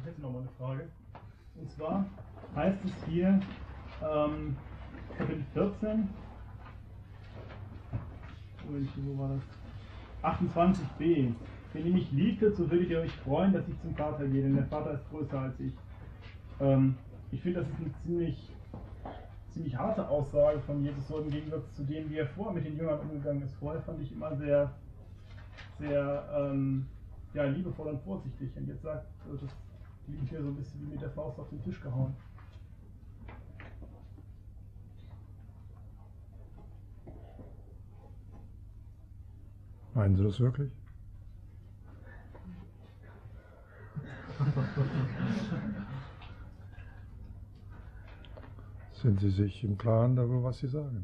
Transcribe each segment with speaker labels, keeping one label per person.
Speaker 1: hätte noch mal eine Frage. Und zwar heißt es hier, Kapitel 14, wo war das? 28b. Wenn ihr mich liebtet, so würdet ihr euch freuen, dass ich zum Vater gehe, denn der Vater ist größer als ich. Ich finde, das ist eine ziemlich harte Aussage von Jesus, so im Gegensatz zu dem, wie er vorher mit den Jüngern umgegangen ist. Vorher fand ich immer sehr, sehr liebevoll und vorsichtig. Und jetzt sagt, das klingt hier so ein bisschen wie mit der Faust auf den Tisch gehauen.
Speaker 2: Meinen Sie das wirklich? Sind Sie sich im Klaren darüber, was Sie sagen?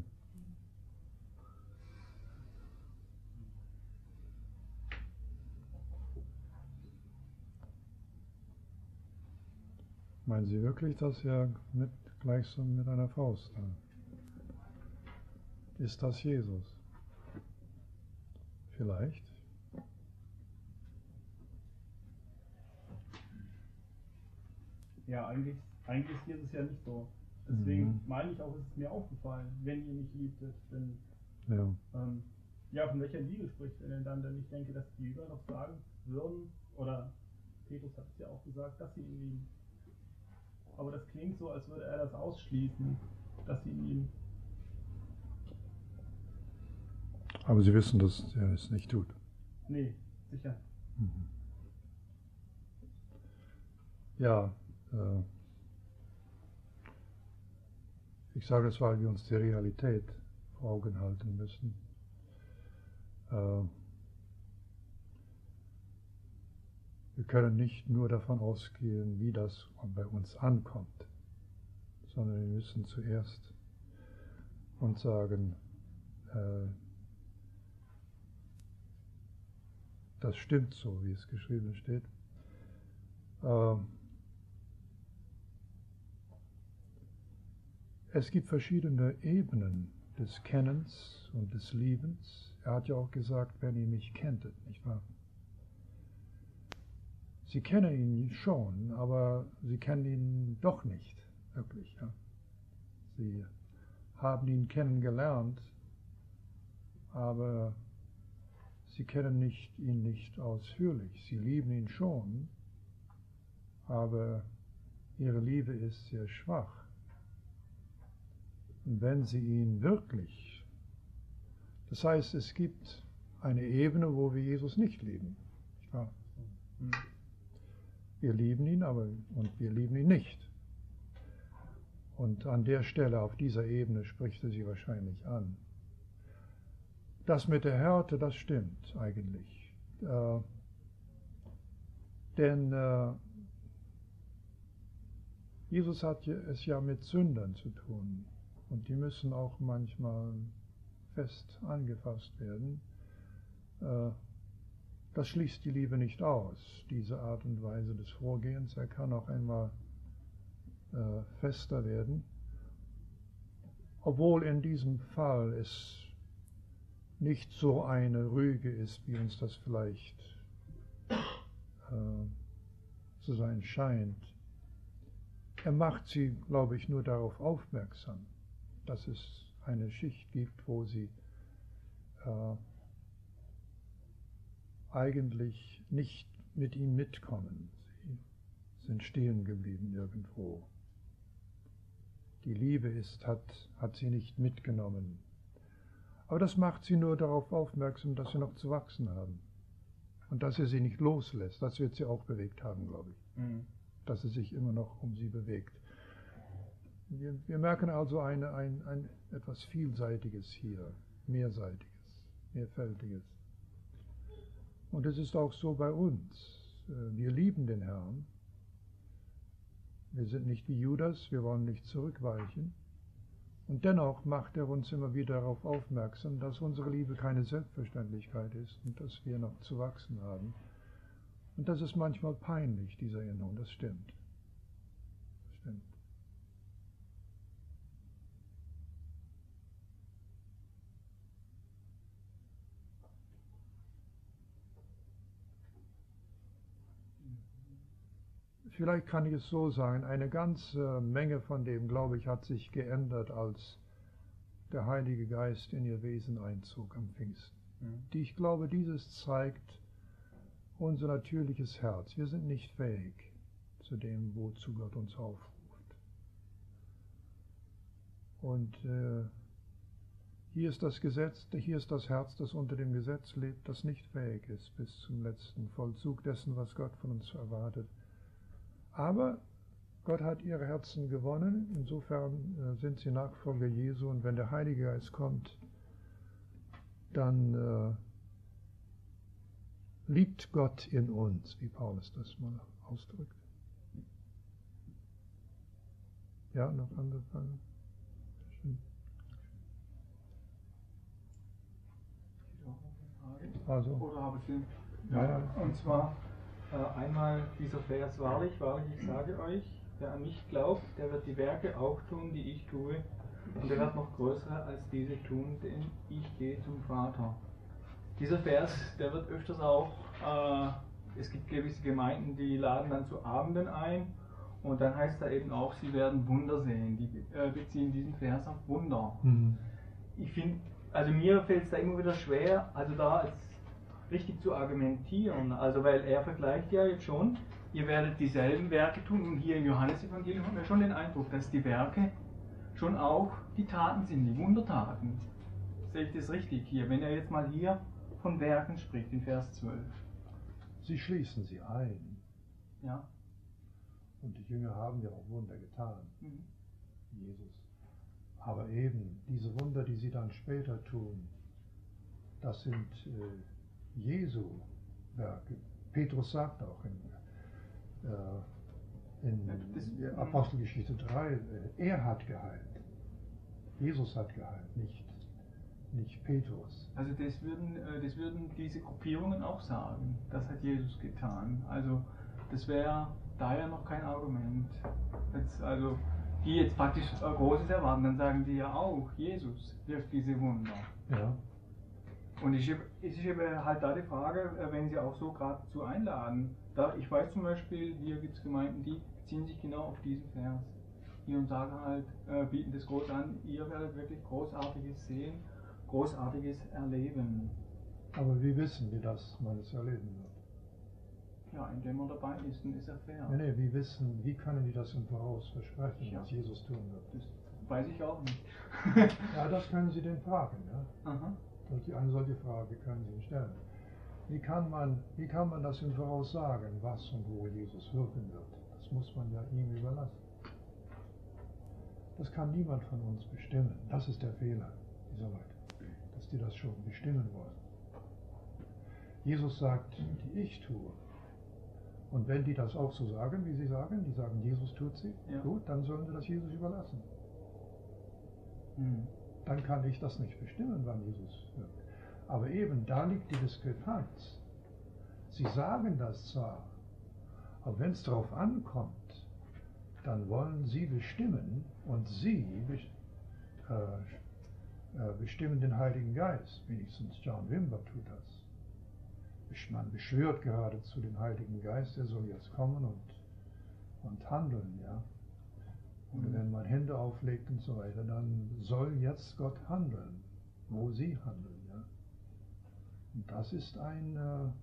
Speaker 2: Meinen Sie wirklich, dass er gleichsam mit einer Faust da? Ist das Jesus? Vielleicht.
Speaker 1: Ja, eigentlich ist Jesus ja nicht so. Deswegen meine ich auch, ist es mir aufgefallen, wenn ihr mich liebtet, denn von welcher Liebe spricht er denn dann? Denn ich denke, dass die Jünger noch sagen würden, oder Petrus hat es ja auch gesagt, dass sie ihn lieben. Aber das klingt so, als würde er das ausschließen, dass sie ihn lieben.
Speaker 2: Aber Sie wissen, dass er es nicht tut.
Speaker 1: Nee, sicher.
Speaker 2: Ja, ich sage es, weil wir uns die Realität vor Augen halten müssen. Wir können nicht nur davon ausgehen, wie das bei uns ankommt, sondern wir müssen zuerst uns sagen, das stimmt so, wie es geschrieben steht. Es gibt verschiedene Ebenen des Kennens und des Liebens. Er hat ja auch gesagt, wenn ihr mich kenntet, nicht wahr? Sie kennen ihn schon, aber sie kennen ihn doch nicht wirklich. Ja? Sie haben ihn kennengelernt, aber sie kennen ihn nicht ausführlich. Sie lieben ihn schon, aber ihre Liebe ist sehr schwach. Und wenn sie ihn wirklich, das heißt, es gibt eine Ebene, wo wir Jesus nicht lieben. Nicht wahr? Wir lieben ihn, und wir lieben ihn nicht. Und an der Stelle, auf dieser Ebene, spricht er sie wahrscheinlich an. Das mit der Härte, das stimmt eigentlich. Denn Jesus hat es ja mit Sündern zu tun. Und die müssen auch manchmal fest angefasst werden. Das schließt die Liebe nicht aus, diese Art und Weise des Vorgehens. Er kann auch einmal fester werden. Obwohl in diesem Fall es nicht so eine Rüge ist, wie uns das vielleicht zu sein scheint. Er macht sie, glaube ich, nur darauf aufmerksam, dass es eine Schicht gibt, wo sie eigentlich nicht mit ihm mitkommen. Sie sind stehen geblieben irgendwo. Die Liebe hat sie nicht mitgenommen. Aber das macht sie nur darauf aufmerksam, dass sie noch zu wachsen haben. Und dass er sie nicht loslässt. Das wird sie auch bewegt haben, glaube ich. Dass er sich immer noch um sie bewegt. Wir merken also ein etwas Vielseitiges hier, Mehrseitiges, Mehrfältiges. Und es ist auch so bei uns. Wir lieben den Herrn. Wir sind nicht wie Judas, wir wollen nicht zurückweichen. Und dennoch macht er uns immer wieder darauf aufmerksam, dass unsere Liebe keine Selbstverständlichkeit ist und dass wir noch zu wachsen haben. Und das ist manchmal peinlich, diese Erinnerung, das stimmt. Das stimmt. vielleicht kann ich es so sagen, eine ganze Menge von dem, glaube ich, hat sich geändert, als der Heilige Geist in ihr Wesen einzog am Pfingsten. Die, ich glaube, dieses zeigt unser natürliches Herz. Wir sind nicht fähig zu dem, wozu Gott uns aufruft. Und hier ist das Gesetz, hier ist das Herz, das unter dem Gesetz lebt, das nicht fähig ist bis zum letzten Vollzug dessen, was Gott von uns erwartet. Aber Gott hat ihre Herzen gewonnen, insofern sind sie Nachfolger Jesu, und wenn der Heilige Geist kommt, dann liebt Gott in uns, wie Paulus das mal ausdrückt. Ja, noch andere Fragen? Schön. Also,
Speaker 3: oder habe ich den?
Speaker 2: ja.
Speaker 3: Und zwar einmal dieser Vers: Wahrlich, wahrlich, ich sage euch, wer an mich glaubt, der wird die Werke auch tun, die ich tue, und er wird noch größere als diese tun, denn ich gehe zum Vater. Dieser Vers, der wird öfters auch, es gibt gewisse Gemeinden, die laden dann zu Abenden ein, und dann heißt da eben auch, sie werden Wunder sehen. Die beziehen diesen Vers auf Wunder. Ich finde, also mir fällt es da immer wieder schwer, also da als richtig zu argumentieren, also weil er vergleicht ja jetzt schon, ihr werdet dieselben Werke tun, und hier im Johannesevangelium haben wir schon den Eindruck, dass die Werke schon auch die Taten sind, die Wundertaten. Sehe ich das richtig hier, wenn er jetzt mal hier von Werken spricht, in Vers 12.
Speaker 2: Sie schließen sie ein.
Speaker 3: Ja.
Speaker 2: Und die Jünger haben ja auch Wunder getan. Jesus. Aber eben diese Wunder, die sie dann später tun, das sind Jesu Werke. Petrus sagt auch in Apostelgeschichte 3, er hat geheilt. Jesus hat geheilt, nicht Petrus.
Speaker 3: Also das würden diese Gruppierungen auch sagen, das hat Jesus getan. Also das wäre daher noch kein Argument. Also die jetzt praktisch Großes erwarten, dann sagen die ja auch, Jesus wirkt diese Wunder.
Speaker 2: Ja.
Speaker 3: Und es ist eben halt da die Frage, wenn sie auch so geradezu einladen. Ich weiß zum Beispiel, hier gibt es Gemeinden, die beziehen sich genau auf diesen Vers. Hier und sagen halt, bieten das groß an, ihr werdet wirklich Großartiges sehen, Großartiges erleben.
Speaker 2: Aber wie wissen wir, dass man es erleben wird?
Speaker 3: Ja, indem man dabei ist, dann ist er fair.
Speaker 2: Nee, wie können die das im Voraus versprechen, was Jesus tun wird?
Speaker 3: Das weiß ich auch nicht.
Speaker 2: Ja, das können Sie den fragen. Ja?
Speaker 3: Aha.
Speaker 2: Und eine solche Frage können Sie ihm stellen. Wie kann man das im Voraus sagen, was und wo Jesus wirken wird? Das muss man ja ihm überlassen. Das kann niemand von uns bestimmen. Das ist der Fehler dieser Leute, dass die das schon bestimmen wollen. Jesus sagt, die ich tue. Und wenn die das auch so sagen, wie sie sagen, die sagen, Jesus tut sie, ja. Gut, dann sollen sie das Jesus überlassen. Dann kann ich das nicht bestimmen, wann Jesus wirkt. Aber eben, da liegt die Diskrepanz. Sie sagen das zwar, aber wenn es darauf ankommt, dann wollen sie bestimmen, und sie bestimmen den Heiligen Geist. Wenigstens John Wimber tut das. Man beschwört geradezu den Heiligen Geist, er soll jetzt kommen und handeln, ja. Oder wenn man Hände auflegt und so weiter, dann soll jetzt Gott handeln, wo sie handeln, ja. Und das ist ein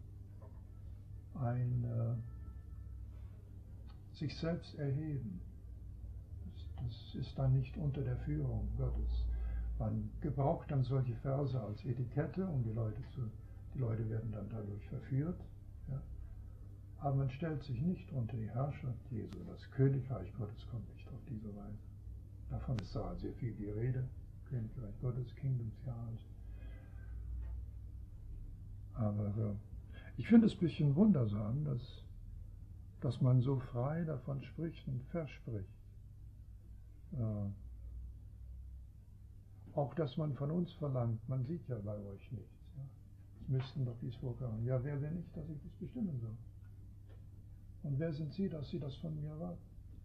Speaker 2: sich selbst erheben. Das ist dann nicht unter der Führung Gottes. Man gebraucht dann solche Verse als Etikette, um die Leute werden dann dadurch verführt. Ja. Aber man stellt sich nicht unter die Herrschaft Jesu. Das Königreich Gottes kommt nicht auf diese Weise. Davon ist da sehr viel die Rede. Königreich Gottes, Kingdomsjahr. Aber ich finde es ein bisschen wundersam, dass man so frei davon spricht und verspricht. Auch dass man von uns verlangt, man sieht ja bei euch nichts. Ja. Es müssten doch dies vorkommen. Ja, wer bin ich, dass ich das bestimmen soll? Und wer sind Sie, dass Sie das von mir erwarten?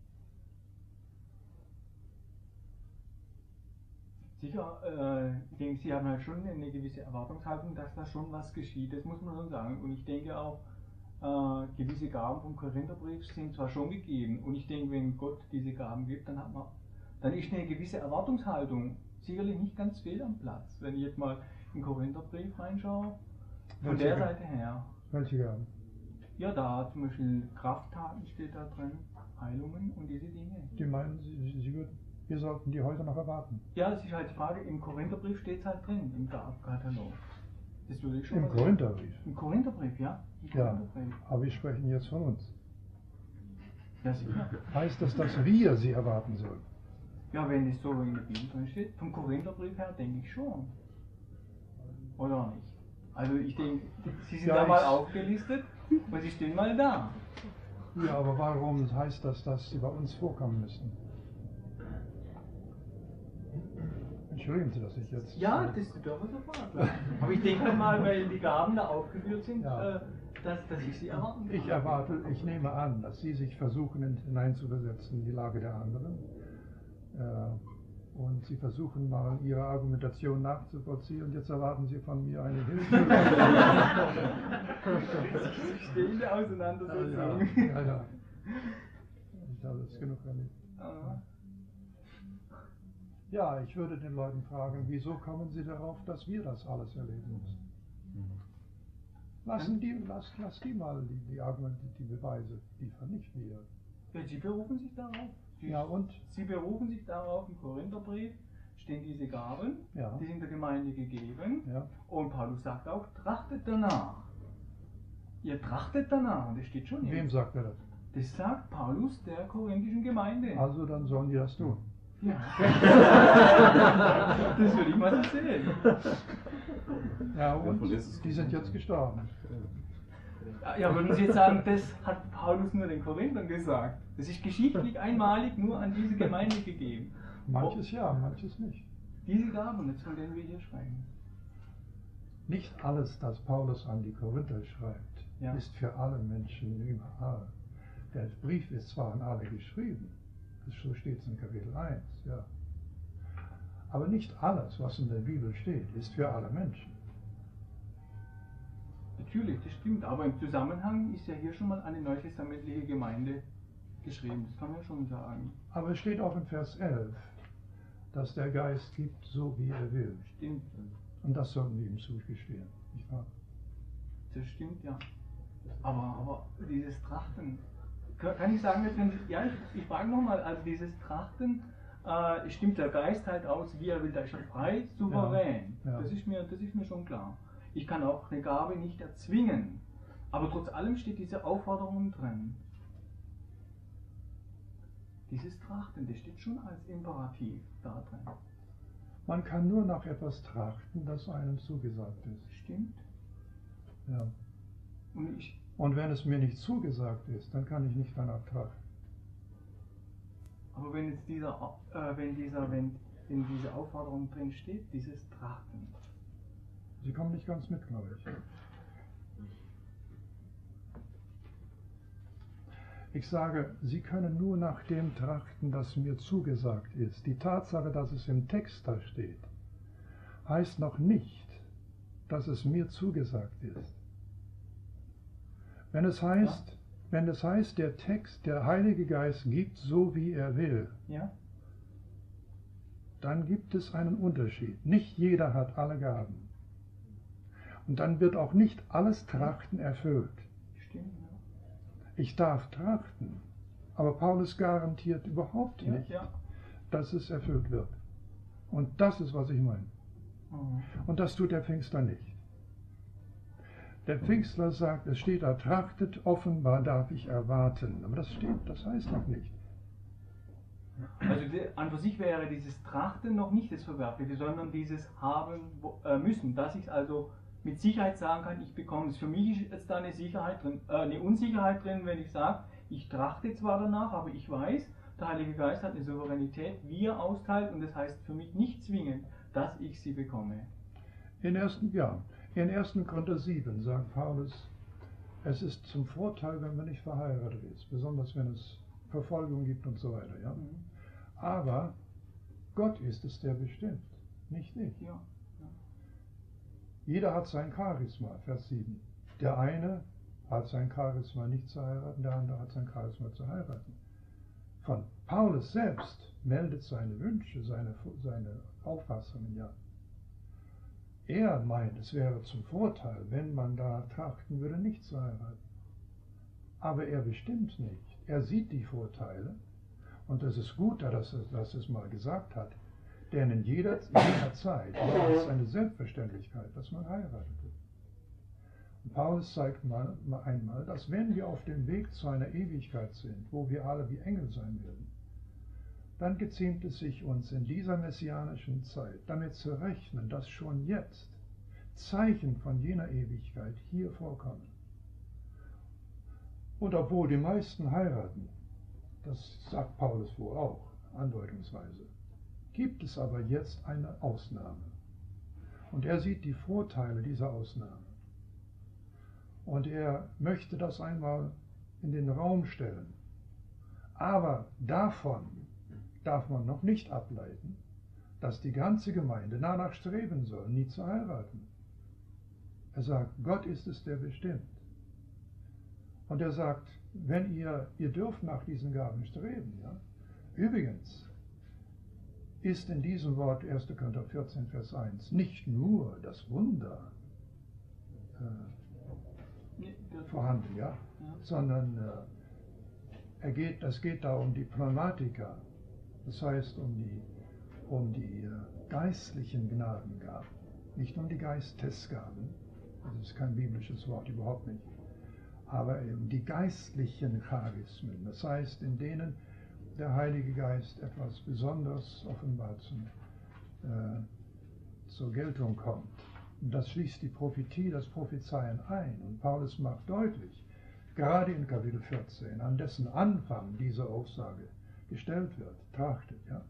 Speaker 3: Sicher, ich denke, Sie haben halt schon eine gewisse Erwartungshaltung, dass da schon was geschieht. Das muss man schon sagen. Und ich denke auch, gewisse Gaben vom Korintherbrief sind zwar schon gegeben, und ich denke, wenn Gott diese Gaben gibt, dann ist eine gewisse Erwartungshaltung sicherlich nicht ganz fehl am Platz. Wenn ich jetzt mal im Korintherbrief reinschaue, von der Seite her.
Speaker 2: Welche Gaben?
Speaker 3: Ja, da zum Beispiel Krafttaten steht da drin, Heilungen und diese Dinge.
Speaker 2: Die meinen, wir sollten die heute noch erwarten.
Speaker 3: Ja, das ist halt die Frage, im Korintherbrief steht es halt drin, im Gabenkatalog. Das würde ich schon
Speaker 2: Im Korintherbrief?
Speaker 3: Im Korintherbrief, ja. Im
Speaker 2: Ja,
Speaker 3: Korintherbrief.
Speaker 2: aber wir sprechen jetzt von uns.
Speaker 3: Ja, sicher.
Speaker 2: Heißt das, dass wir sie erwarten sollen?
Speaker 3: Ja, wenn es so in der Bibel drin steht, vom Korintherbrief her denke ich schon. Oder nicht? Also ich denke, sie sind da mal aufgelistet und sie stehen mal da.
Speaker 2: Ja, aber warum heißt das, dass sie bei uns vorkommen müssen? Entschuldigen Sie, dass ich jetzt...
Speaker 3: Ja, das dürfen Sie fragen. Aber ich denke mal, weil die Gaben da aufgeführt sind,
Speaker 2: Ja.
Speaker 3: dass ich sie erwarten kann.
Speaker 2: Ich nehme an, dass Sie sich versuchen hineinzuversetzen in die Lage der anderen. Und Sie versuchen mal Ihre Argumentation nachzuvollziehen und jetzt erwarten Sie von mir eine Hilfe.
Speaker 3: Stehende Auseinandersetzung.
Speaker 2: Ja. Ich habe es genug erlebt. Ja, ich würde den Leuten fragen, wieso kommen Sie darauf, dass wir das alles erleben müssen? Lass die mal die Argumente, die Beweise liefern, nicht wir.
Speaker 3: Ja, Sie berufen sich darauf.
Speaker 2: Ja, und?
Speaker 3: Sie berufen sich darauf, im Korintherbrief stehen diese Gaben,
Speaker 2: Ja.
Speaker 3: die sind der Gemeinde gegeben.
Speaker 2: Ja.
Speaker 3: Und Paulus sagt auch, trachtet danach. Ihr trachtet danach, und das steht schon hier.
Speaker 2: Wem sagt er das?
Speaker 3: Das sagt Paulus der korinthischen Gemeinde.
Speaker 2: Also dann sollen die das tun.
Speaker 3: Ja. Das würde ich mal so sehen.
Speaker 2: Ja, und die sind jetzt gestorben.
Speaker 3: Ja, würden Sie jetzt sagen, das hat Paulus nur den Korinthern gesagt? Das ist geschichtlich einmalig nur an diese Gemeinde gegeben.
Speaker 2: Manches ja, manches nicht.
Speaker 3: Diese Gaben, jetzt von denen wir hier sprechen.
Speaker 2: Nicht alles, das Paulus an die Korinther schreibt,
Speaker 3: Ja.
Speaker 2: ist für alle Menschen überall. Der Brief ist zwar an alle geschrieben, so steht es in Kapitel 1, ja. Aber nicht alles, was in der Bibel steht, ist für alle Menschen.
Speaker 3: Natürlich, das stimmt, aber im Zusammenhang ist ja hier schon mal eine neutestamentliche Gemeinde geschrieben, das kann man schon sagen.
Speaker 2: Aber es steht auch in Vers 11, dass der Geist gibt, so wie er will.
Speaker 3: Stimmt.
Speaker 2: Und das sollten wir ihm zugestehen, nicht wahr?
Speaker 3: Das stimmt, ja. Aber dieses Trachten, kann ich sagen, ja, ich frage nochmal, also dieses Trachten, stimmt der Geist halt aus, wie er will, da ist er frei, souverän.
Speaker 2: Ja, ja.
Speaker 3: Das ist mir schon klar. Ich kann auch eine Gabe nicht erzwingen, aber trotz allem steht diese Aufforderung drin. Dieses Trachten, das steht schon als Imperativ da drin.
Speaker 2: Man kann nur nach etwas trachten, das einem zugesagt ist.
Speaker 3: Stimmt.
Speaker 2: Ja. Und wenn es mir nicht zugesagt ist, dann kann ich nicht danach trachten.
Speaker 3: Aber wenn jetzt wenn diese Aufforderung drin steht, dieses Trachten.
Speaker 2: Sie kommen nicht ganz mit, glaube ich. Ich sage, Sie können nur nach dem trachten, das mir zugesagt ist. Die Tatsache, dass es im Text da steht, heißt noch nicht, dass es mir zugesagt ist. Wenn es heißt, der Text, der Heilige Geist gibt so, wie er will,
Speaker 3: ja?
Speaker 2: Dann gibt es einen Unterschied. Nicht jeder hat alle Gaben. Und dann wird auch nicht alles Trachten erfüllt.
Speaker 3: Stimmt, ja.
Speaker 2: Ich darf trachten, aber Paulus garantiert überhaupt nicht, dass es erfüllt wird. Und das ist, was ich meine. Und das tut der Pfingstler nicht. Der Pfingstler sagt, es steht da, trachtet, offenbar darf ich erwarten. Aber das heißt noch nicht.
Speaker 3: Also an für sich wäre dieses Trachten noch nicht das Verwerfliche, sondern dieses Haben müssen, dass ich also mit Sicherheit sagen kann, ich bekomme es. Für mich ist jetzt da eine Sicherheit drin, eine Unsicherheit drin, wenn ich sage, ich trachte zwar danach, aber ich weiß, der Heilige Geist hat eine Souveränität, wie er austeilt, und das heißt für mich nicht zwingend, dass ich sie bekomme.
Speaker 2: In 1. Korinther 7 sagt Paulus, es ist zum Vorteil, wenn man nicht verheiratet ist, besonders wenn es Verfolgung gibt und so weiter. Ja? Aber Gott ist es, der bestimmt, nicht ich.
Speaker 3: Ja.
Speaker 2: Jeder hat sein Charisma, Vers 7. Der eine hat sein Charisma nicht zu heiraten, der andere hat sein Charisma zu heiraten. Von Paulus selbst meldet seine Wünsche, seine Auffassungen, ja. Er meint, es wäre zum Vorteil, wenn man da trachten würde, nicht zu heiraten. Aber er bestimmt nicht. Er sieht die Vorteile, und es ist gut, dass er es mal gesagt hat, denn in jeder Zeit war es eine Selbstverständlichkeit, dass man heiratete. Und Paulus zeigt einmal, dass wenn wir auf dem Weg zu einer Ewigkeit sind, wo wir alle wie Engel sein werden, dann geziemt es sich uns in dieser messianischen Zeit damit zu rechnen, dass schon jetzt Zeichen von jener Ewigkeit hier vorkommen. Und obwohl die meisten heiraten, das sagt Paulus wohl auch, andeutungsweise, gibt es aber jetzt eine Ausnahme. Und er sieht die Vorteile dieser Ausnahme. Und er möchte das einmal in den Raum stellen. Aber davon darf man noch nicht ableiten, dass die ganze Gemeinde danach streben soll, nie zu heiraten. Er sagt, Gott ist es, der bestimmt. Und er sagt, wenn ihr dürft nach diesen Gaben streben. Ja? Übrigens ist in diesem Wort 1. Korinther 14, Vers 1 nicht nur das Wunder vorhanden, ja? Sondern es geht da um die Pneumatika, das heißt um die geistlichen Gnadengaben, nicht um die Geistesgaben, das ist kein biblisches Wort, überhaupt nicht, aber eben die geistlichen Charismen, das heißt, in denen der Heilige Geist etwas Besonderes offenbar zur Geltung kommt. Und das schließt die Prophetie, das Prophezeien ein. Und Paulus macht deutlich, gerade in Kapitel 14, an dessen Anfang diese Aussage gestellt wird, trachtet, ja.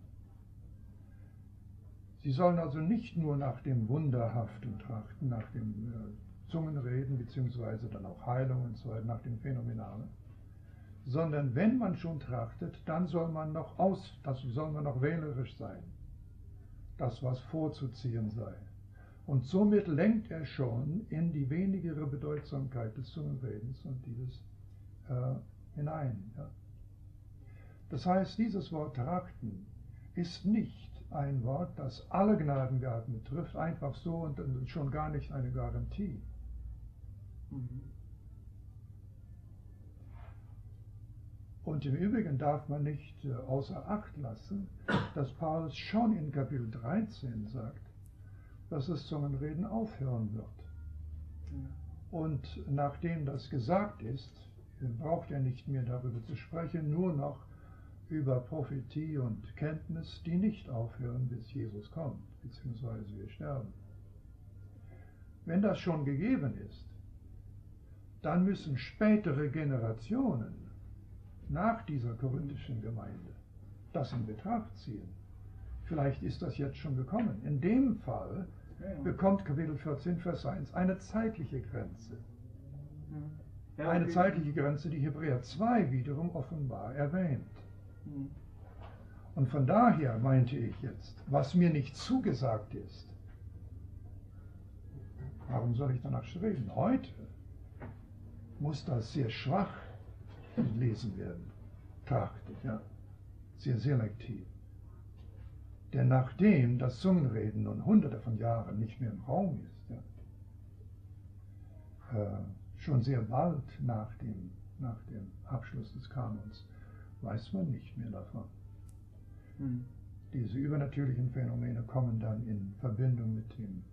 Speaker 2: Sie sollen also nicht nur nach dem Wunderhaften trachten, nach dem Zungenreden, beziehungsweise dann auch Heilung und so weiter, nach dem Phänomenalen, sondern wenn man schon trachtet, dann soll man noch wählerisch sein, das was vorzuziehen sei. Und somit lenkt er schon in die wenigere Bedeutsamkeit des Zungenredens und dieses hinein. Ja. Das heißt, dieses Wort trachten ist nicht ein Wort, das alle Gnadengaben betrifft, einfach so und schon gar nicht eine Garantie. Und im Übrigen darf man nicht außer Acht lassen, dass Paulus schon in Kapitel 13 sagt, dass das Zungenreden aufhören wird. Und nachdem das gesagt ist, braucht er nicht mehr darüber zu sprechen, nur noch über Prophetie und Kenntnis, die nicht aufhören, bis Jesus kommt, beziehungsweise wir sterben. Wenn das schon gegeben ist, dann müssen spätere Generationen nach dieser korinthischen Gemeinde das in Betracht ziehen. Vielleicht ist das jetzt schon gekommen. In dem Fall bekommt Kapitel 14, Vers 1 eine zeitliche Grenze. Eine zeitliche Grenze, die Hebräer 2 wiederum offenbar erwähnt. Und von daher meinte ich jetzt, was mir nicht zugesagt ist, warum soll ich danach streben? Heute muss das sehr schwach gelesen werden, trachtet, ja, sehr selektiv. Denn nachdem das Zungenreden nun hunderte von Jahren nicht mehr im Raum ist, ja, schon sehr bald nach dem Abschluss des Kanons, weiß man nicht mehr davon. Diese übernatürlichen Phänomene kommen dann in Verbindung mit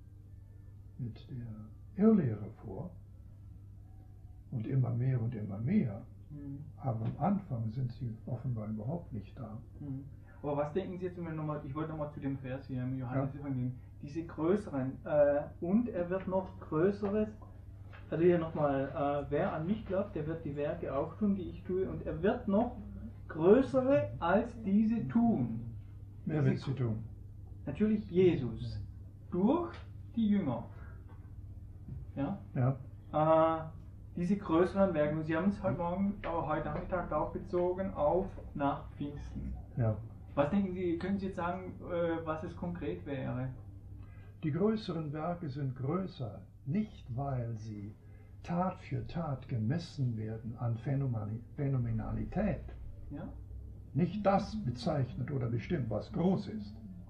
Speaker 2: der Irrlehre vor und immer mehr und immer mehr. Aber am Anfang sind sie offenbar überhaupt nicht da.
Speaker 3: Aber was denken Sie jetzt, ich wollte nochmal zu dem Vers hier im Johannes-Evangelium, diese größeren, und er wird noch größeres, also hier nochmal, wer an mich glaubt, der wird die Werke auch tun, die ich tue, und er wird noch größere als diese tun.
Speaker 2: Wer wird sie tun?
Speaker 3: Natürlich Jesus, durch die Jünger. Ja?
Speaker 2: Ja.
Speaker 3: Diese größeren Werke, und Sie haben es heute Nachmittag auch bezogen auf nach Pfingsten.
Speaker 2: Ja.
Speaker 3: Was denken Sie, können Sie jetzt sagen, was es konkret wäre?
Speaker 2: Die größeren Werke sind größer, nicht weil sie Tat für Tat gemessen werden an Phänomenalität,
Speaker 3: Ja?
Speaker 2: nicht das bezeichnet oder bestimmt, was groß ist.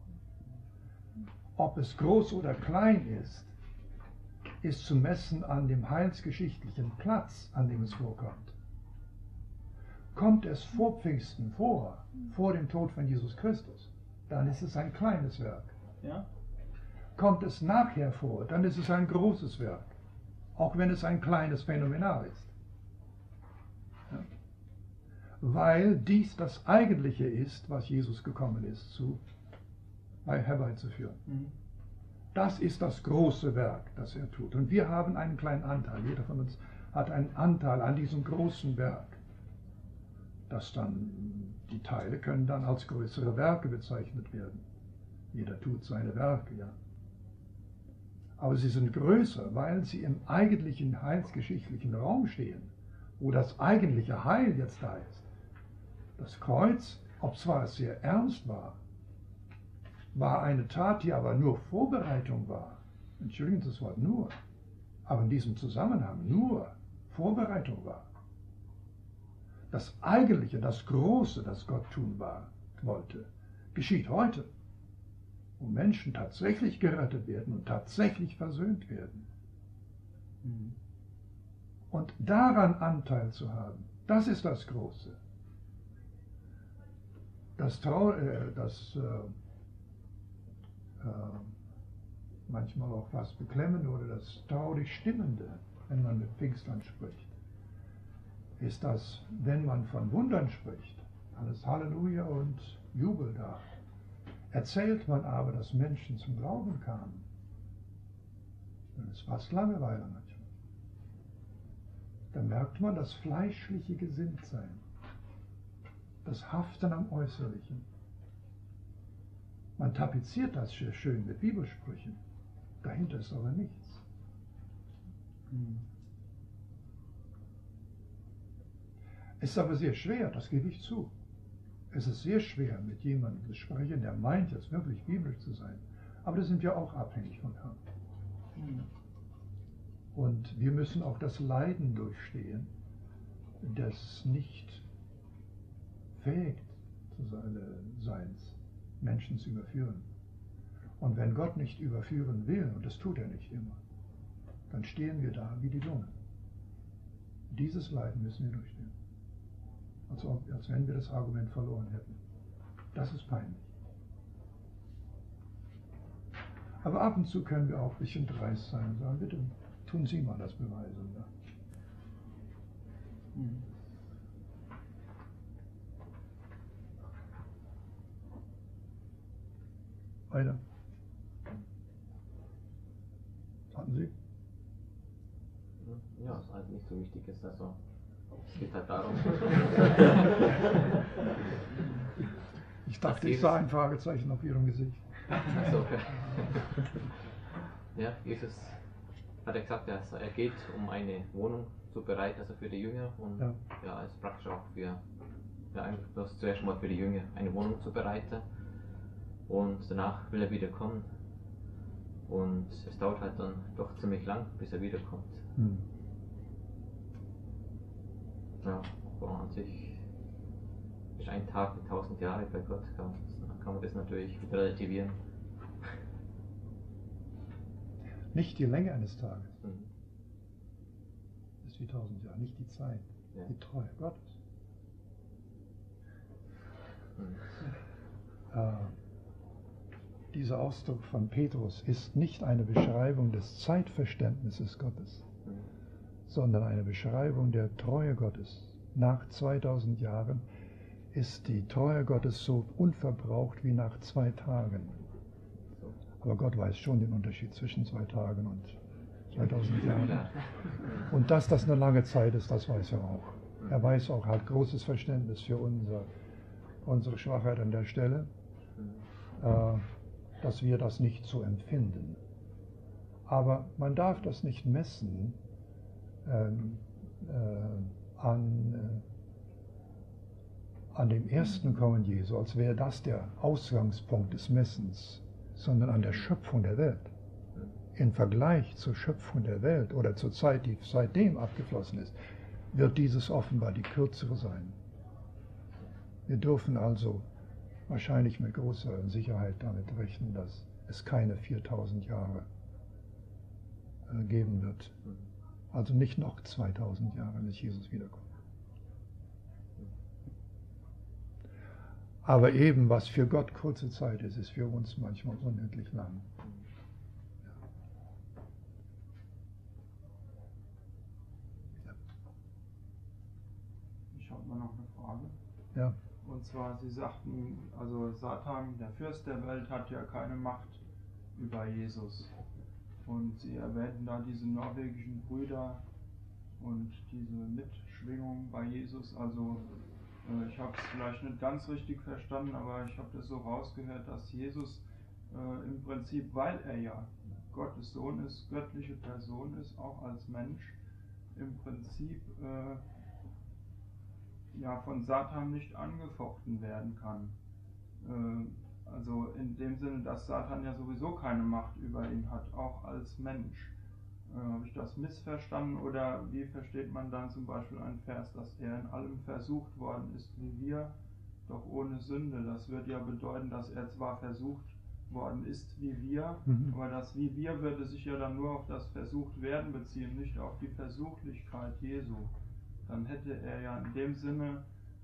Speaker 2: Ob es groß oder klein ist zu messen an dem heilsgeschichtlichen Platz, an dem es vorkommt. Kommt es vor Pfingsten vor dem Tod von Jesus Christus, dann ist es ein kleines Werk.
Speaker 3: Ja?
Speaker 2: Kommt es nachher vor, dann ist es ein großes Werk, auch wenn es ein kleines Phänomenal ist. Ja. Weil dies das Eigentliche ist, was Jesus gekommen ist, herbeizuführen.
Speaker 3: Mhm.
Speaker 2: Das ist das große Werk, das er tut. Und wir haben einen kleinen Anteil. Jeder von uns hat einen Anteil an diesem großen Werk. Die Teile können dann als größere Werke bezeichnet werden. Jeder tut seine Werke, ja. Aber sie sind größer, weil sie im eigentlichen heilsgeschichtlichen Raum stehen, wo das eigentliche Heil jetzt da ist. Das Kreuz, ob zwar es sehr ernst war eine Tat, die aber nur Vorbereitung war. Entschuldigen Sie das Wort nur, aber in diesem Zusammenhang nur Vorbereitung war. Das Eigentliche, das Große, das Gott tun wollte, geschieht heute, wo Menschen tatsächlich gerettet werden und tatsächlich versöhnt werden. Und daran Anteil zu haben, das ist das Große. Manchmal auch fast beklemmende oder das traurig Stimmende, wenn man mit Pfingstern spricht, ist das, wenn man von Wundern spricht, alles Halleluja und Jubel da, erzählt man aber, dass Menschen zum Glauben kamen. Und es ist fast Langeweile manchmal. Da merkt man das fleischliche Gesinntsein, das Haften am Äußerlichen. Man tapeziert das sehr schön mit Bibelsprüchen. Dahinter ist aber nichts. Es ist aber sehr schwer, das gebe ich zu. Es ist sehr schwer, mit jemandem zu sprechen, der meint, jetzt wirklich biblisch zu sein. Aber da sind wir auch abhängig von Herrn. Und wir müssen auch das Leiden durchstehen, des nicht fähig zu Seins, Menschen zu überführen. Und wenn Gott nicht überführen will, und das tut er nicht immer, dann stehen wir da wie die Dummen. Dieses Leiden müssen wir durchstehen. Als wenn wir das Argument verloren hätten. Das ist peinlich. Aber ab und zu können wir auch ein bisschen dreist sein und sagen, bitte tun Sie mal das beweisen. Ja. Weiter. Hatten Sie?
Speaker 4: Ja, ist halt nicht so wichtig ist, also es geht halt darum.
Speaker 2: Ich dachte, ich sah ein Fragezeichen auf Ihrem Gesicht.
Speaker 4: Also, okay. Ja, Jesus hat ja gesagt, er geht, um eine Wohnung zu bereiten, also für die Jünger und ja, ist praktisch auch eigentlich bloß zuerst mal für die Jünger eine Wohnung zu bereiten und danach will er wieder kommen und es dauert halt dann doch ziemlich lang, bis er wiederkommt. Ja, aber an sich ist ein Tag wie 1000 Jahre bei Gott, kann man das natürlich relativieren.
Speaker 2: Nicht die Länge eines Tages ist wie 1000 Jahre, nicht die Zeit, die Treue Gottes. Dieser Ausdruck von Petrus ist nicht eine Beschreibung des Zeitverständnisses Gottes, sondern eine Beschreibung der Treue Gottes. Nach 2000 Jahren ist die Treue Gottes so unverbraucht wie nach 2 Tagen. Aber Gott weiß schon den Unterschied zwischen 2 Tagen und 2000 Jahren. Und dass das eine lange Zeit ist, das weiß er auch. Er weiß auch, hat großes Verständnis für unsere Schwachheit an der Stelle, dass wir das nicht so empfinden. Aber man darf das nicht messen an dem ersten Kommen Jesu, als wäre das der Ausgangspunkt des Messens, sondern an der Schöpfung der Welt. im Vergleich zur Schöpfung der Welt oder zur Zeit, die seitdem abgeflossen ist, wird dieses offenbar die kürzere sein. Wir dürfen also wahrscheinlich mit großer Sicherheit damit rechnen, dass es keine 4000 Jahre geben wird. Also nicht noch 2000 Jahre, bis Jesus wiederkommt. Aber eben, was für Gott kurze Zeit ist, ist für uns manchmal unendlich lang.
Speaker 5: Ich habe mal noch eine Frage.
Speaker 2: Ja.
Speaker 5: Und zwar, Sie sagten, also Satan, der Fürst der Welt, hat ja keine Macht über Jesus. Und Sie erwähnten da diese norwegischen Brüder und diese Mitschwingung bei Jesus. Also ich habe es vielleicht nicht ganz richtig verstanden, aber ich habe das so rausgehört, dass Jesus im Prinzip, weil er ja Gottes Sohn ist, göttliche Person ist, auch als Mensch, im Prinzip ja von Satan nicht angefochten werden kann. Also in dem Sinne, dass Satan ja sowieso keine Macht über ihn hat, auch als Mensch. Habe ich das missverstanden oder wie versteht man dann zum Beispiel einen Vers, dass er in allem versucht worden ist wie wir, doch ohne Sünde? Das wird ja bedeuten, dass er zwar versucht worden ist wie wir, aber das wie wir würde sich ja dann nur auf das Versuchtwerden beziehen, nicht auf die Versuchlichkeit Jesu. Dann hätte er ja in dem Sinne,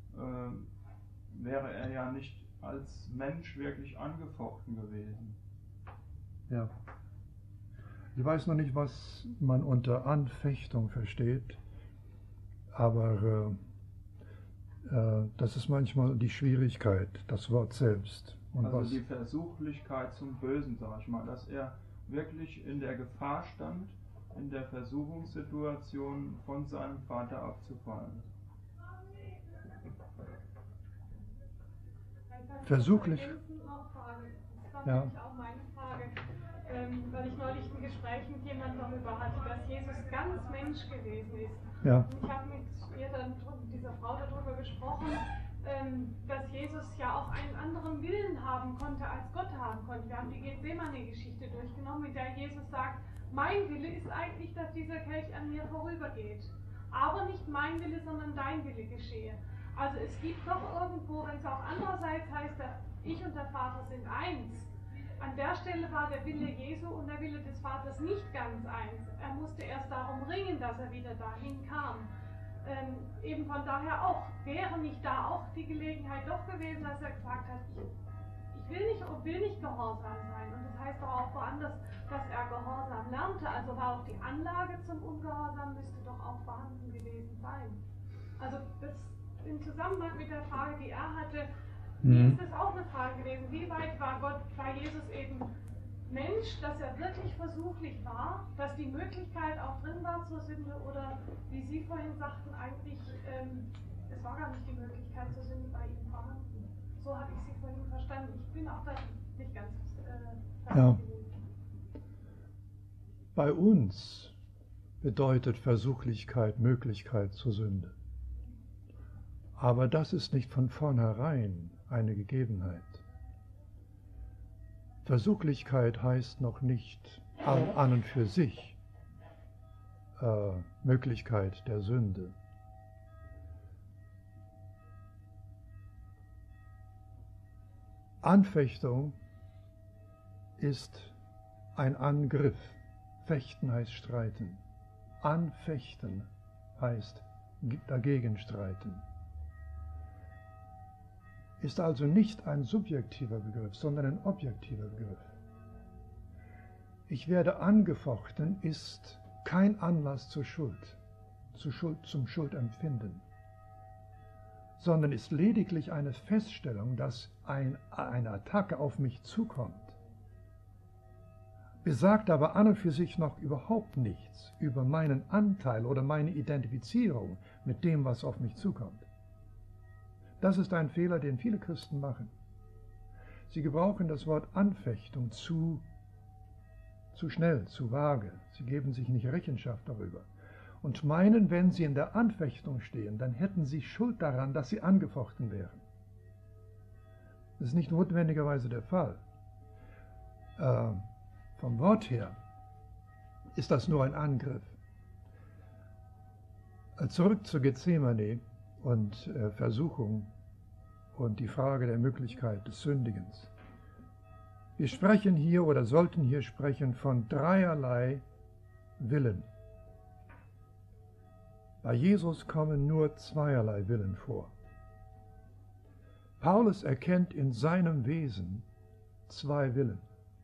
Speaker 5: wäre er ja nicht als Mensch wirklich angefochten gewesen.
Speaker 2: Ja. Ich weiß noch nicht, was man unter Anfechtung versteht, aber das ist manchmal die Schwierigkeit, das Wort selbst. Und
Speaker 5: also
Speaker 2: was
Speaker 5: die Versuchlichkeit zum Bösen, sage ich mal, dass er wirklich in der Gefahr stand, in der Versuchungssituation von seinem Vater abzufallen.
Speaker 2: Versuchlich.
Speaker 6: Das war nämlich auch meine Frage, weil ich neulich ein Gespräch mit jemandem darüber hatte, dass Jesus ganz Mensch gewesen ist.
Speaker 2: Ja.
Speaker 6: Und ich habe mit dieser Frau darüber gesprochen, dass Jesus ja auch einen anderen Willen haben konnte, als Gott haben konnte. Wir haben die Gethsemane-Geschichte durchgenommen, mit der Jesus sagt, mein Wille ist eigentlich, dass dieser Kelch an mir vorübergeht. Aber nicht mein Wille, sondern dein Wille geschehe. Also es gibt doch irgendwo, wenn es auch andererseits heißt, ich und der Vater sind eins. An der Stelle war der Wille Jesu und der Wille des Vaters nicht ganz eins. Er musste erst darum ringen, dass er wieder dahin kam. Eben von daher auch, wäre nicht da auch die Gelegenheit doch gewesen, dass er gesagt hat, ich will nicht gehorsam sein. Und das heißt doch auch woanders, dass er Gehorsam lernte. Also war auch die Anlage zum Ungehorsam müsste doch auch vorhanden gewesen sein. Also das im Zusammenhang mit der Frage, die er hatte, ist das auch eine Frage gewesen. Wie weit war Jesus eben Mensch, dass er wirklich versuchlich war, dass die Möglichkeit auch drin war zur Sünde oder wie Sie vorhin sagten, eigentlich es war gar nicht die Möglichkeit zur Sünde bei ihm vorhanden. So habe ich Sie vorhin verstanden. Ich bin auch da nicht ganz
Speaker 2: ja. Bei uns bedeutet Versuchlichkeit Möglichkeit zur Sünde. Aber das ist nicht von vornherein eine Gegebenheit. Versuchlichkeit heißt noch nicht an und für sich Möglichkeit der Sünde. Anfechtung ist ein Angriff. Fechten heißt streiten. Anfechten heißt dagegen streiten. Ist also nicht ein subjektiver Begriff, sondern ein objektiver Begriff. Ich werde angefochten ist kein Anlass zur Schuld, zum Schuldempfinden, sondern ist lediglich eine Feststellung, dass eine Attacke auf mich zukommt. Besagt aber an und für sich noch überhaupt nichts über meinen Anteil oder meine Identifizierung mit dem, was auf mich zukommt. Das ist ein Fehler, den viele Christen machen. Sie gebrauchen das Wort Anfechtung zu schnell, zu vage. Sie geben sich nicht Rechenschaft darüber. Und meinen, wenn sie in der Anfechtung stehen, dann hätten sie Schuld daran, dass sie angefochten wären. Das ist nicht notwendigerweise der Fall. Vom Wort her ist das nur ein Angriff. Zurück zu Gethsemane und Versuchung und die Frage der Möglichkeit des Sündigens. Wir sprechen hier oder sollten hier sprechen von dreierlei Willen. Bei Jesus kommen nur zweierlei Willen vor. Paulus erkennt in seinem Wesen zwei Willen.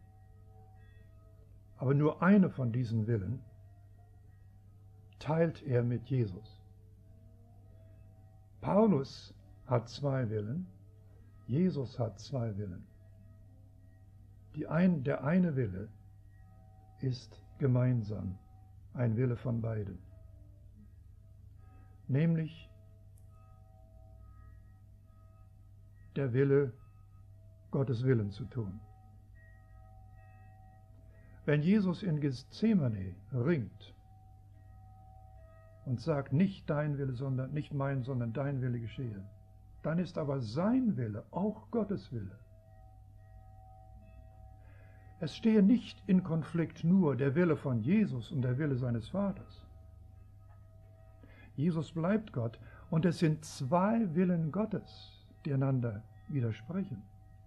Speaker 2: Aber nur eine von diesen Willen teilt er mit Jesus. Paulus hat zwei Willen, Jesus hat zwei Willen. Der eine Wille ist gemeinsam, ein Wille von beiden. Nämlich der Wille, Gottes Willen zu tun. Wenn Jesus in Gethsemane ringt und sagt, nicht dein Wille, sondern nicht mein, sondern dein Wille geschehe, dann ist aber sein Wille auch Gottes Wille. Es stehe nicht in Konflikt nur der Wille von Jesus und der Wille seines Vaters. Jesus bleibt Gott und es sind zwei Willen Gottes, die einander widersprechen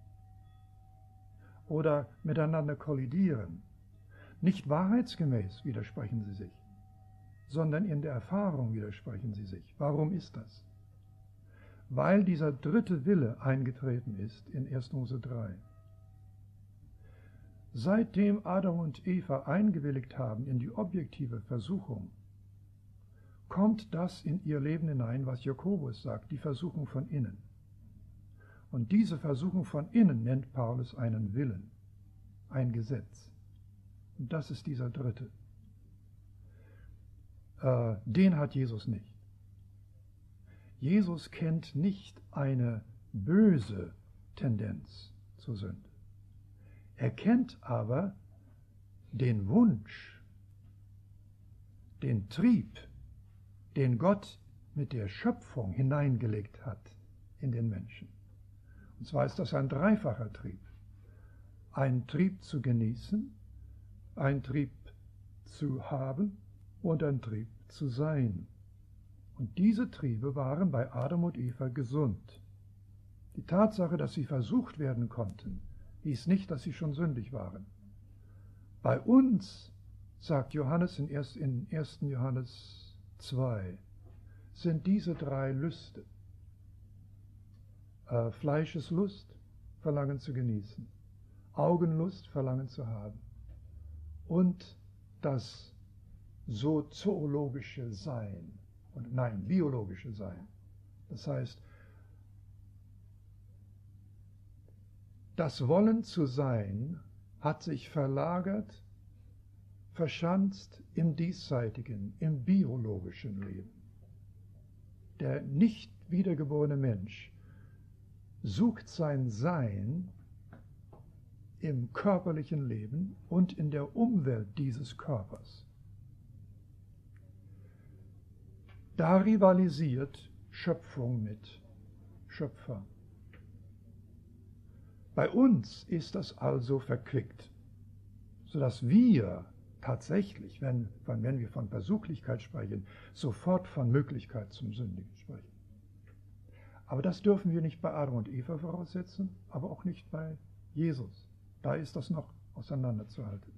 Speaker 2: oder miteinander kollidieren. Nicht wahrheitsgemäß widersprechen sie sich, sondern in der Erfahrung widersprechen sie sich. Warum ist das? Weil dieser dritte Wille eingetreten ist in 1. Mose 3. Seitdem Adam und Eva eingewilligt haben in die objektive Versuchung, kommt das in ihr Leben hinein, was Jakobus sagt, die Versuchung von innen. Und diese Versuchung von innen nennt Paulus einen Willen, ein Gesetz. Und das ist dieser dritte. Den hat Jesus nicht. Jesus kennt nicht eine böse Tendenz zur Sünde. Er kennt aber den Wunsch, den Trieb, den Gott mit der Schöpfung hineingelegt hat in den Menschen. Und zwar ist das ein dreifacher Trieb. Ein Trieb zu genießen, ein Trieb zu haben und ein Trieb zu sein. Und diese Triebe waren bei Adam und Eva gesund. Die Tatsache, dass sie versucht werden konnten, hieß nicht, dass sie schon sündig waren. Bei uns, sagt Johannes in 1. Johannes 2, sind diese drei Lüste. Fleischeslust, Verlangen zu genießen. Augenlust, Verlangen zu haben. Und das soziologische Sein. Biologische Sein. Das heißt, das Wollen zu sein hat sich verlagert, verschanzt im diesseitigen, im biologischen Leben. Der nicht wiedergeborene Mensch sucht sein Sein im körperlichen Leben und in der Umwelt dieses Körpers. Da rivalisiert Schöpfung mit Schöpfer. Bei uns ist das also verquickt, sodass wir tatsächlich, wenn wir von Versuchlichkeit sprechen, sofort von Möglichkeit zum Sündigen sprechen. Aber das dürfen wir nicht bei Adam und Eva voraussetzen, aber auch nicht bei Jesus. Da ist das noch auseinanderzuhalten.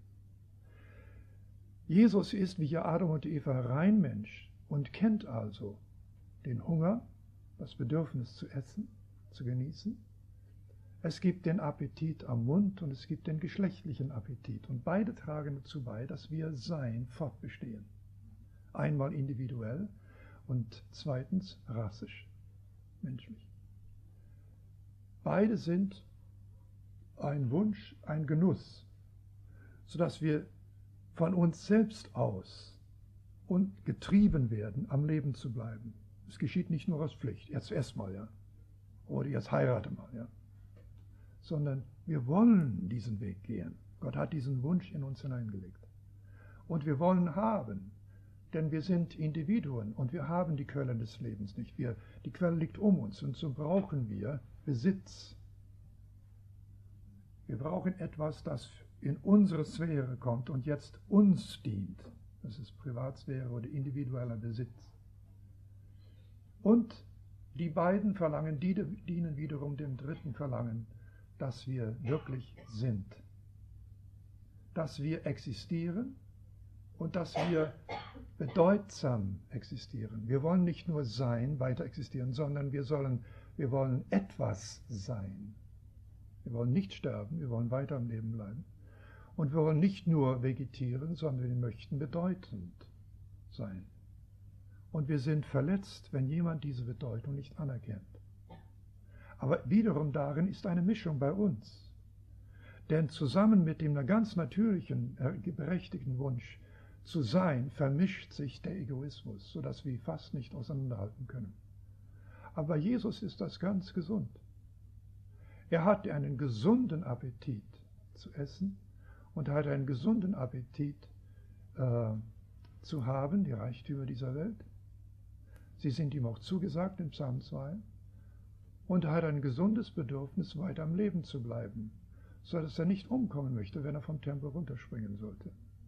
Speaker 2: Jesus ist wie Adam und Eva rein Mensch und kennt also den Hunger, das Bedürfnis zu essen, zu genießen. Es gibt den Appetit am Mund und es gibt den geschlechtlichen Appetit. Und beide tragen dazu bei, dass wir Sein fortbestehen. Einmal individuell und zweitens rassisch, menschlich. Beide sind ein Wunsch, ein Genuss, sodass wir von uns selbst aus und getrieben werden, am Leben zu bleiben. Es geschieht nicht nur aus Pflicht, jetzt erstmal, ja, oder jetzt heirate mal, ja, sondern wir wollen diesen Weg gehen. Gott hat diesen Wunsch in uns hineingelegt. Und wir wollen haben, denn wir sind Individuen und wir haben die Quelle des Lebens nicht. Die Quelle liegt um uns und so brauchen wir Besitz. Wir brauchen etwas, das in unsere Sphäre kommt und jetzt uns dient. Das ist Privatsphäre oder individueller Besitz. Und die beiden Verlangen, die dienen wiederum dem dritten Verlangen, dass wir wirklich sind. Dass wir existieren und dass wir bedeutsam existieren. Wir wollen nicht nur sein, weiter existieren, sondern wir wollen etwas sein. Wir wollen nicht sterben, wir wollen weiter am Leben bleiben. Und wir wollen nicht nur vegetieren, sondern wir möchten bedeutend sein. Und wir sind verletzt, wenn jemand diese Bedeutung nicht anerkennt. Aber wiederum darin ist eine Mischung bei uns. Denn zusammen mit dem ganz natürlichen, berechtigten Wunsch zu sein, vermischt sich der Egoismus, sodass wir fast nicht auseinanderhalten können. Aber bei Jesus ist das ganz gesund. Er hat einen gesunden Appetit zu essen und er hat einen gesunden Appetit zu haben, die Reichtümer dieser Welt. Sie sind ihm auch zugesagt in Psalm 2. Und er hat ein gesundes Bedürfnis, weiter am Leben zu bleiben, so dass er nicht umkommen möchte, wenn er vom Tempel runterspringen sollte.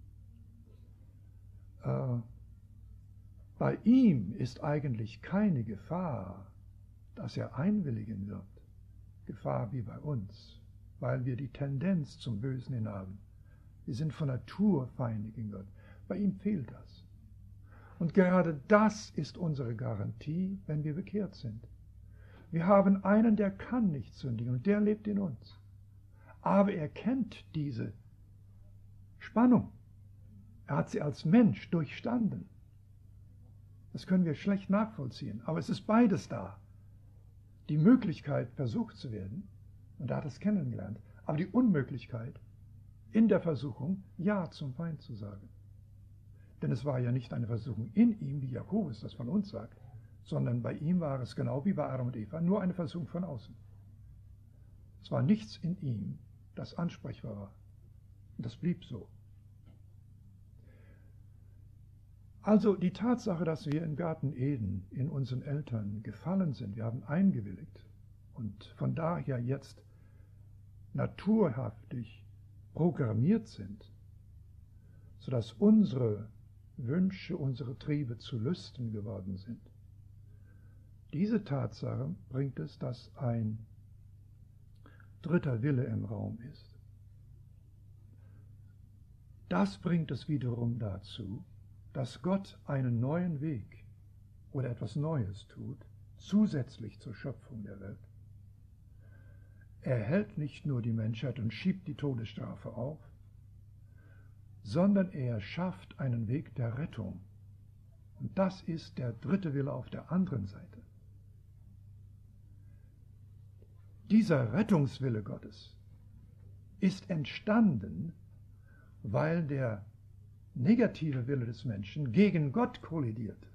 Speaker 2: Bei ihm ist eigentlich keine Gefahr, dass er einwilligen wird. Gefahr wie bei uns, weil wir die Tendenz zum Bösen hin haben. Wir sind von Natur Feinde gegen Gott. Bei ihm fehlt das. Und gerade das ist unsere Garantie, wenn wir bekehrt sind. Wir haben einen, der kann nicht sündigen und der lebt in uns. Aber er kennt diese Spannung. Er hat sie als Mensch durchstanden. Das können wir schlecht nachvollziehen, aber es ist beides da. Die Möglichkeit, versucht zu werden, und er hat es kennengelernt, aber die Unmöglichkeit, in der Versuchung Ja zum Feind zu sagen. Denn es war ja nicht eine Versuchung in ihm, wie Jakobus das von uns sagt, sondern bei ihm war es genau wie bei Adam und Eva, nur eine Versuchung von außen. Es war nichts in ihm, das ansprechbar war. Und das blieb so. Also die Tatsache, dass wir im Garten Eden in unseren Eltern gefallen sind, wir haben eingewilligt und von daher jetzt naturhaftig programmiert sind, sodass unsere Wünsche, unsere Triebe zu Lüsten geworden sind. Diese Tatsache bringt es, dass ein dritter Wille im Raum ist. Das bringt es wiederum dazu, dass Gott einen neuen Weg oder etwas Neues tut, zusätzlich zur Schöpfung der Welt. Er hält nicht nur die Menschheit und schiebt die Todesstrafe auf, sondern er schafft einen Weg der Rettung. Und das ist der dritte Wille auf der anderen Seite. Dieser Rettungswille Gottes ist entstanden, weil der negative Wille des Menschen gegen Gott kollidierte.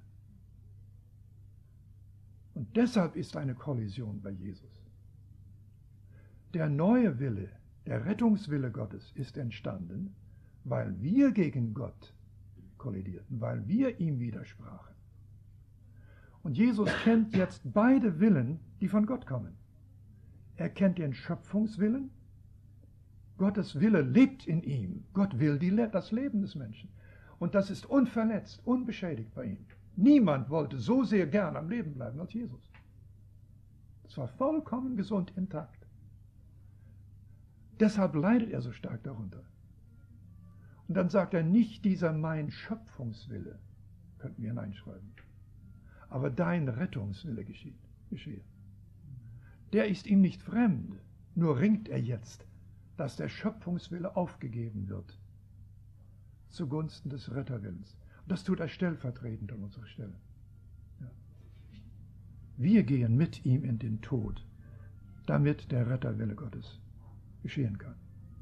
Speaker 2: Und deshalb ist eine Kollision bei Jesus. Der neue Wille, der Rettungswille Gottes ist entstanden, weil wir gegen Gott kollidierten, weil wir ihm widersprachen. Und Jesus kennt jetzt beide Willen, die von Gott kommen. Er kennt den Schöpfungswillen. Gottes Wille lebt in ihm. Gott will das Leben des Menschen. Und das ist unverletzt, unbeschädigt bei ihm. Niemand wollte so sehr gern am Leben bleiben als Jesus. Es war vollkommen gesund, intakt. Deshalb leidet er so stark darunter. Und dann sagt er, nicht dieser mein Schöpfungswille, könnten wir hineinschreiben, aber dein Rettungswille geschehe. Der ist ihm nicht fremd, nur ringt er jetzt, dass der Schöpfungswille aufgegeben wird, zugunsten des Retterwillens. Und das tut er stellvertretend an unserer Stelle. Ja. Wir gehen mit ihm in den Tod, damit der Retterwille Gottes geschehen kann.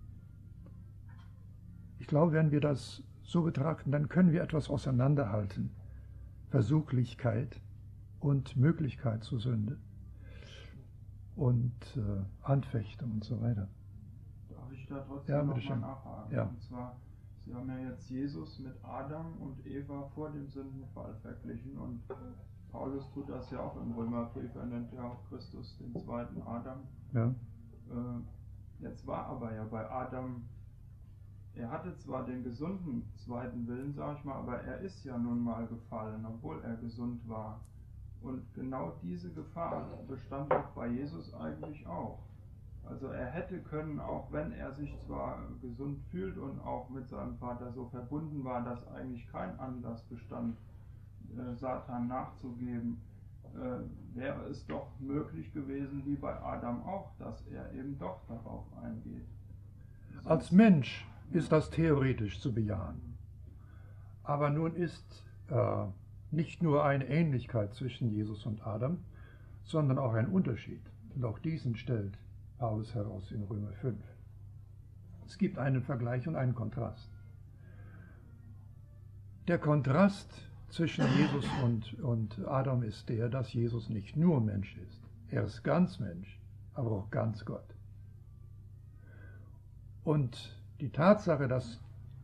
Speaker 2: Ich glaube, wenn wir das so betrachten, dann können wir etwas auseinanderhalten. Versuchlichkeit und Möglichkeit zur Sünde und Anfechtung und so weiter.
Speaker 5: Darf ich da trotzdem noch mal nachhaken?
Speaker 2: Ja.
Speaker 5: Und zwar, Sie haben ja jetzt Jesus mit Adam und Eva vor dem Sündenfall verglichen und Paulus tut das ja auch im Römerbrief, er nennt ja auch Christus den zweiten Adam.
Speaker 2: Ja.
Speaker 5: Jetzt war aber ja bei Adam er hatte zwar den gesunden zweiten Willen, sag ich mal, aber er ist ja nun mal gefallen, obwohl er gesund war. Und genau diese Gefahr bestand auch bei Jesus eigentlich auch. Also er hätte können, auch wenn er sich zwar gesund fühlt und auch mit seinem Vater so verbunden war, dass eigentlich kein Anlass bestand, Satan nachzugeben, wäre es doch möglich gewesen, wie bei Adam auch, dass er eben doch darauf eingeht.
Speaker 2: Als Mensch ist das theoretisch zu bejahen. Aber nun ist nicht nur eine Ähnlichkeit zwischen Jesus und Adam, sondern auch ein Unterschied. Und auch diesen stellt Paulus heraus in Römer 5. Es gibt einen Vergleich und einen Kontrast. Der Kontrast zwischen Jesus und Adam ist der, dass Jesus nicht nur Mensch ist. Er ist ganz Mensch, aber auch ganz Gott. Und die Tatsache, dass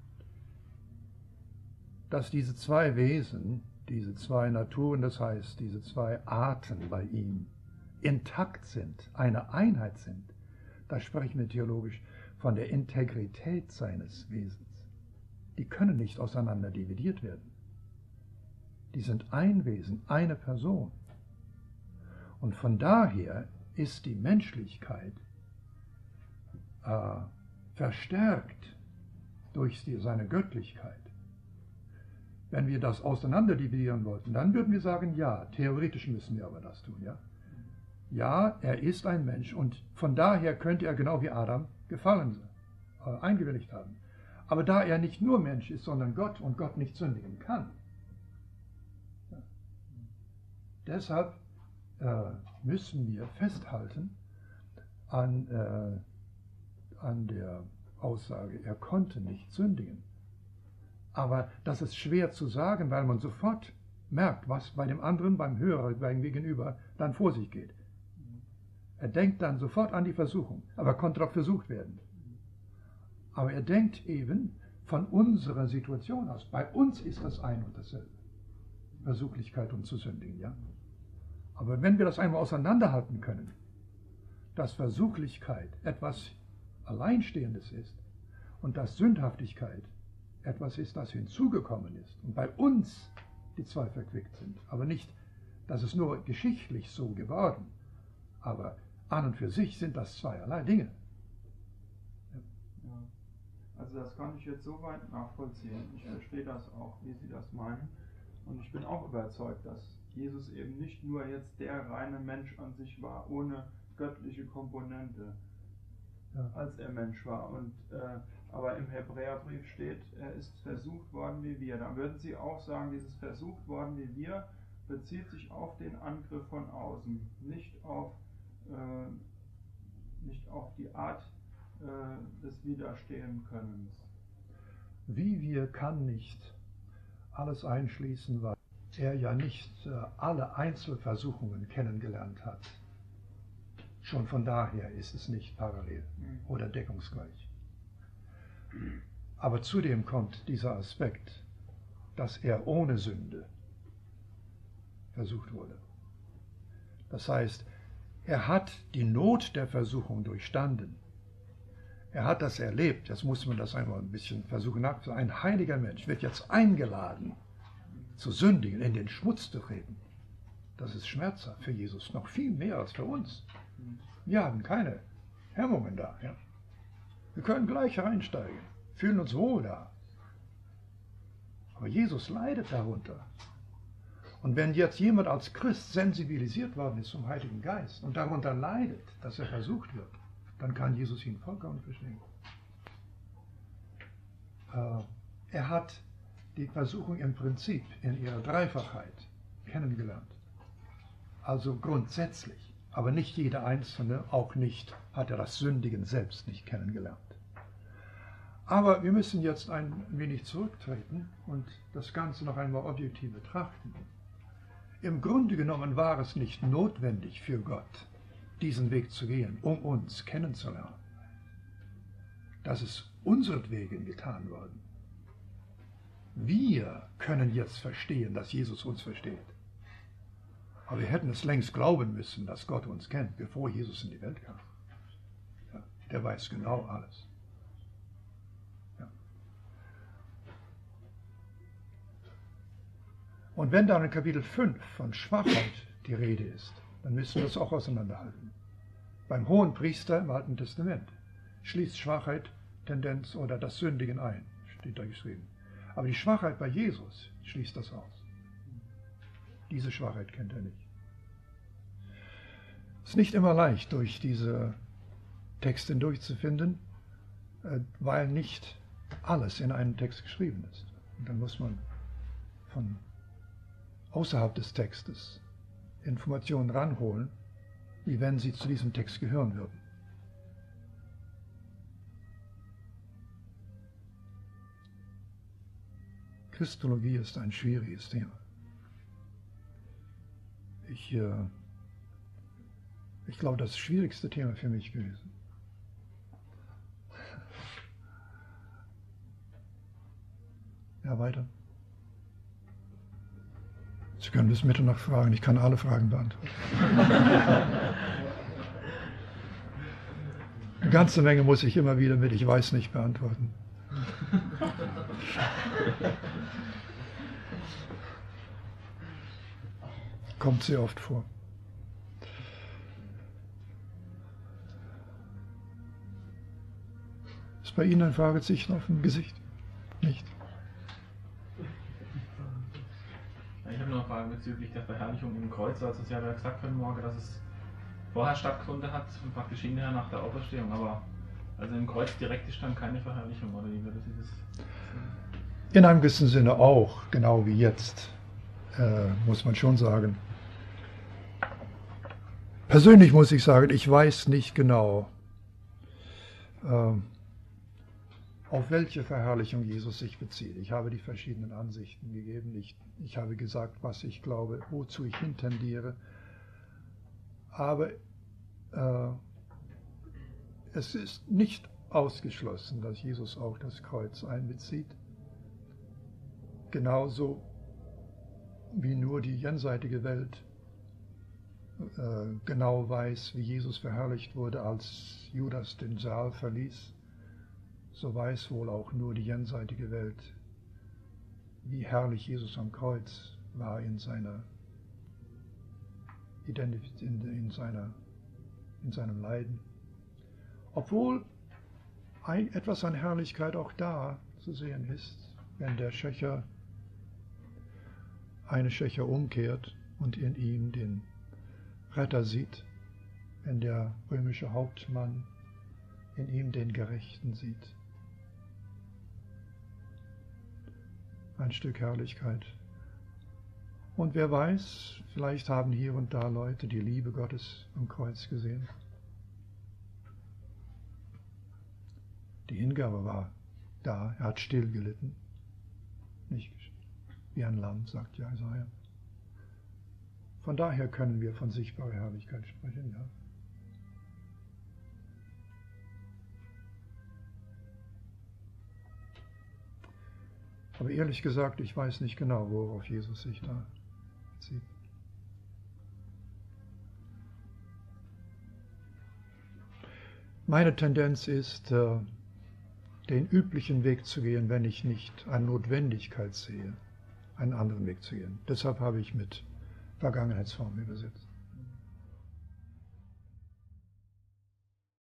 Speaker 2: diese zwei Wesen, diese zwei Naturen, das heißt, diese zwei Arten bei ihm intakt sind, eine Einheit sind, da sprechen wir theologisch von der Integrität seines Wesens. Die können nicht auseinander dividiert werden. Die sind ein Wesen, eine Person. Und von daher ist die Menschlichkeit verstärkt durch seine Göttlichkeit. Wenn wir das auseinanderdividieren wollten, dann würden wir sagen, ja, theoretisch müssen wir aber das tun, ja. Ja, er ist ein Mensch und von daher könnte er genau wie Adam gefallen sein, eingewilligt haben. Aber da er nicht nur Mensch ist, sondern Gott und Gott nicht sündigen kann, ja, deshalb müssen wir festhalten an der Aussage, er konnte nicht sündigen. Aber das ist schwer zu sagen, weil man sofort merkt, was bei dem anderen, beim Hörer, beim Gegenüber dann vor sich geht. Er denkt dann sofort an die Versuchung, aber er konnte doch versucht werden. Aber er denkt eben von unserer Situation aus. Bei uns ist das ein und dasselbe. Versuchlichkeit und zu sündigen, ja. Aber wenn wir das einmal auseinanderhalten können, dass Versuchlichkeit etwas Alleinstehendes ist und dass Sündhaftigkeit etwas ist, das hinzugekommen ist und bei uns die zwei verquickt sind, aber nicht, dass es nur geschichtlich so geworden, aber an und für sich sind das zweierlei Dinge.
Speaker 5: Ja. Also das kann ich jetzt so weit nachvollziehen. Ich verstehe das auch, wie Sie das meinen. Und ich bin auch überzeugt, dass Jesus eben nicht nur jetzt der reine Mensch an sich war, ohne göttliche Komponente, ja, als er Mensch war. Und aber im Hebräerbrief steht, er ist versucht worden wie wir. Dann würden Sie auch sagen, dieses versucht worden wie wir bezieht sich auf den Angriff von außen, nicht auf die Art des Widerstehenkönnens.
Speaker 2: Wie wir kann nicht alles einschließen, weil er ja nicht alle Einzelversuchungen kennengelernt hat. Schon von daher ist es nicht parallel oder deckungsgleich. Aber zudem kommt dieser Aspekt, dass er ohne Sünde versucht wurde. Das heißt, er hat die Not der Versuchung durchstanden. Er hat das erlebt. Jetzt muss man das einmal ein bisschen versuchen nachzuvollziehen. Ein heiliger Mensch wird jetzt eingeladen, zu sündigen, in den Schmutz zu treten. Das ist schmerzhaft für Jesus, noch viel mehr als für uns. Wir haben keine Hemmungen da. Ja? Wir können gleich reinsteigen, fühlen uns wohl da. Aber Jesus leidet darunter. Und wenn jetzt jemand als Christ sensibilisiert worden ist zum Heiligen Geist und darunter leidet, dass er versucht wird, dann kann Jesus ihn vollkommen verstehen. Er hat die Versuchung im Prinzip in ihrer Dreifachheit kennengelernt. Also grundsätzlich, aber nicht jeder Einzelne, auch nicht hat er das Sündigen selbst nicht kennengelernt. Aber wir müssen jetzt ein wenig zurücktreten und das Ganze noch einmal objektiv betrachten. Im Grunde genommen war es nicht notwendig für Gott, diesen Weg zu gehen, um uns kennenzulernen. Das ist unseretwegen getan worden. Wir können jetzt verstehen, dass Jesus uns versteht. Aber wir hätten es längst glauben müssen, dass Gott uns kennt, bevor Jesus in die Welt kam. Ja, der weiß genau alles. Ja. Und wenn dann in Kapitel 5 von Schwachheit die Rede ist, dann müssen wir das auch auseinanderhalten. Beim Hohenpriester im Alten Testament schließt Schwachheit, Tendenz oder das Sündigen ein, steht da geschrieben. Aber die Schwachheit bei Jesus schließt das aus. Diese Schwachheit kennt er nicht. Es ist nicht immer leicht, durch diese Texte hindurchzufinden, weil nicht alles in einem Text geschrieben ist. Und dann muss man von außerhalb des Textes Informationen ranholen, wie wenn sie zu diesem Text gehören würden. Christologie ist ein schwieriges Thema. Ich glaube, das schwierigste Thema für mich gewesen. Ja, weiter. Sie können bis Mitternacht fragen, ich kann alle Fragen beantworten. Eine ganze Menge muss ich immer wieder mit "Ich weiß nicht" beantworten. Kommt sehr oft vor. Ist bei Ihnen ein Fragezeichen auf dem Gesicht? Nicht?
Speaker 7: Ich habe noch eine Frage bezüglich der Verherrlichung im Kreuz. Also Sie haben ja gesagt heute Morgen, dass es vorher stattgefunden hat und praktisch hinterher nach der Auferstehung. Aber also im Kreuz direkt ist dann keine Verherrlichung, oder wie würde Sie das?
Speaker 2: In einem gewissen Sinne auch, genau wie jetzt, muss man schon sagen. Persönlich muss ich sagen, ich weiß nicht genau, auf welche Verherrlichung Jesus sich bezieht. Ich habe die verschiedenen Ansichten gegeben. Ich habe gesagt, was ich glaube, wozu ich hintendiere. Aber es ist nicht ausgeschlossen, dass Jesus auch das Kreuz einbezieht. Genauso wie nur die jenseitige Welt genau weiß, wie Jesus verherrlicht wurde, als Judas den Saal verließ, so weiß wohl auch nur die jenseitige Welt, wie herrlich Jesus am Kreuz war in seiner in seinem Leiden. Obwohl etwas an Herrlichkeit auch da zu sehen ist, wenn der eine Schächer umkehrt und in ihm den Retter sieht, wenn der römische Hauptmann in ihm den Gerechten sieht. Ein Stück Herrlichkeit. Und wer weiß, vielleicht haben hier und da Leute die Liebe Gottes am Kreuz gesehen. Die Hingabe war da, er hat still gelitten. Nicht wie ein Lamm, sagt ja Jesaja. Von daher können wir von sichtbarer Herrlichkeit sprechen, ja. Aber ehrlich gesagt, ich weiß nicht genau, worauf Jesus sich da bezieht. Meine Tendenz ist, den üblichen Weg zu gehen, wenn ich nicht eine Notwendigkeit sehe, einen anderen Weg zu gehen. Deshalb habe ich mit Vergangenheitsform übersetzt.